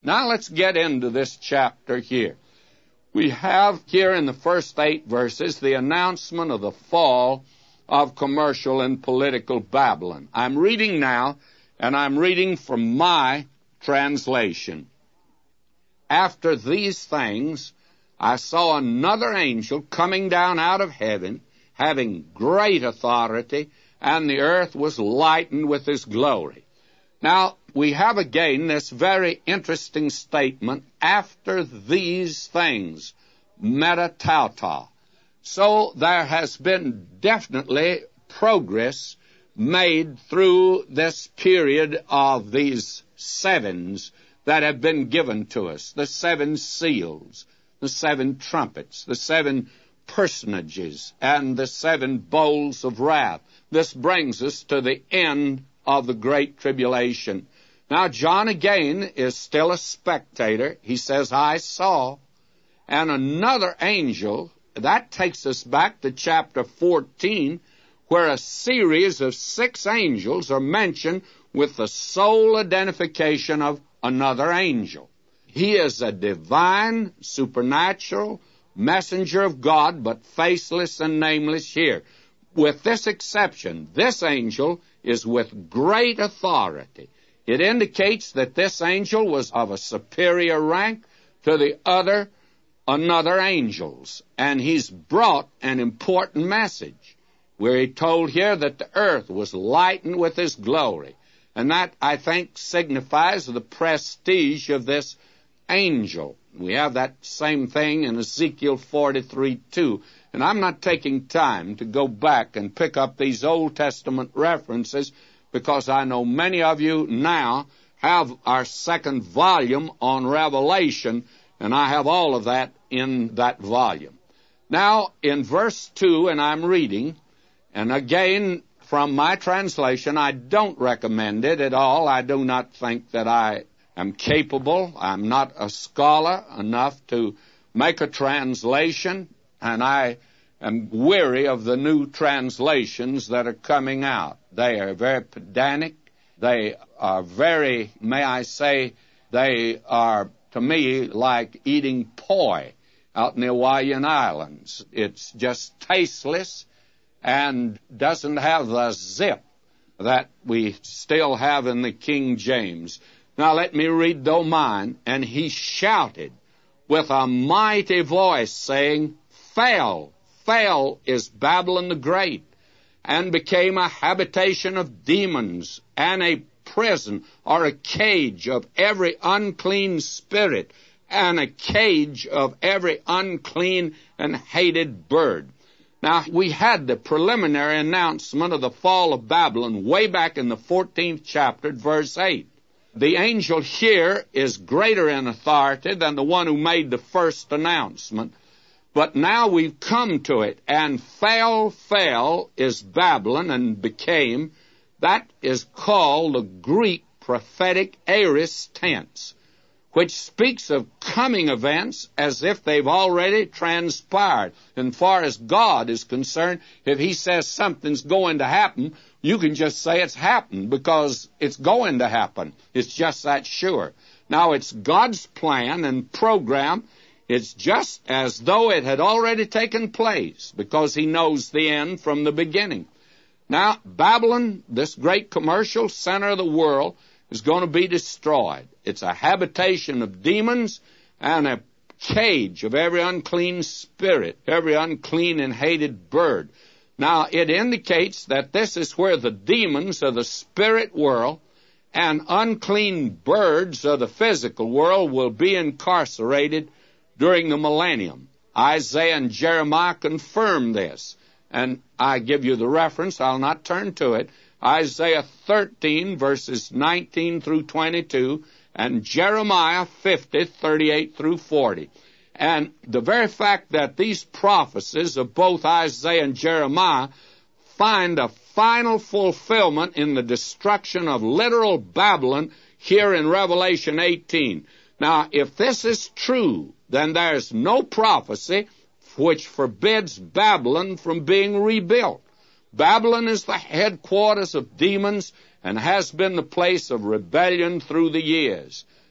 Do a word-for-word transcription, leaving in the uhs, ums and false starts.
Now let's get into this chapter here. We have here in the first eight verses the announcement of the fall of commercial and political Babylon. I'm reading now, and I'm reading from my translation. After these things, I saw another angel coming down out of heaven, having great authority, and the earth was lightened with his glory. Now, we have again this very interesting statement, after these things, metatauta. So there has been definitely progress made through this period of these sevens that have been given to us, the seven seals, the seven trumpets, the seven personages, and the seven bowls of wrath. This brings us to the end of the Great Tribulation. Now, John again is still a spectator. He says, I saw, and another angel. That takes us back to chapter fourteen, where a series of six angels are mentioned with the sole identification of another angel. He is a divine, supernatural messenger of God, but faceless and nameless here. With this exception, this angel is with great authority. It indicates that this angel was of a superior rank to the other another angels, and he's brought an important message. We're told here that the earth was lightened with his glory, and that, I think, signifies the prestige of this angel. We have that same thing in Ezekiel forty-three two, and I'm not taking time to go back and pick up these Old Testament references, because I know many of you now have our second volume on Revelation, and I have all of that in that volume. Now, in verse two, and I'm reading, and again, from my translation, I don't recommend it at all. I do not think that I am capable. I'm not a scholar enough to make a translation, and I am weary of the new translations that are coming out. They are very pedantic. They are very, may I say, they are, to me, like eating poi out in the Hawaiian Islands. It's just tasteless and doesn't have the zip that we still have in the King James. Now let me read though mine. And he shouted with a mighty voice, saying, Fell, fell is Babylon the Great, and became a habitation of demons, and a prison or a cage of every unclean spirit, and a cage of every unclean and hated bird. Now, we had the preliminary announcement of the fall of Babylon way back in the fourteenth chapter, verse eight. The angel here is greater in authority than the one who made the first announcement. But now we've come to it, and fell, fell is Babylon and became. That is called the Greek prophetic aorist tense, which speaks of coming events as if they've already transpired. And far as God is concerned, if he says something's going to happen, you can just say it's happened because it's going to happen. It's just that sure. Now, it's God's plan and program. It's just as though it had already taken place because he knows the end from the beginning. Now, Babylon, this great commercial center of the world, is going to be destroyed. It's a habitation of demons and a cage of every unclean spirit, every unclean and hated bird. Now, it indicates that this is where the demons of the spirit world and unclean birds of the physical world will be incarcerated during the millennium. Isaiah and Jeremiah confirm this, and I give you the reference. I'll not turn to it. Isaiah thirteen, verses nineteen through twenty-two, and Jeremiah fifty, thirty-eight through forty. And the very fact that these prophecies of both Isaiah and Jeremiah find a final fulfillment in the destruction of literal Babylon here in Revelation eighteen. Now, if this is true, then there's no prophecy which forbids Babylon from being rebuilt. Babylon is the headquarters of demons and has been the place of rebellion through the years.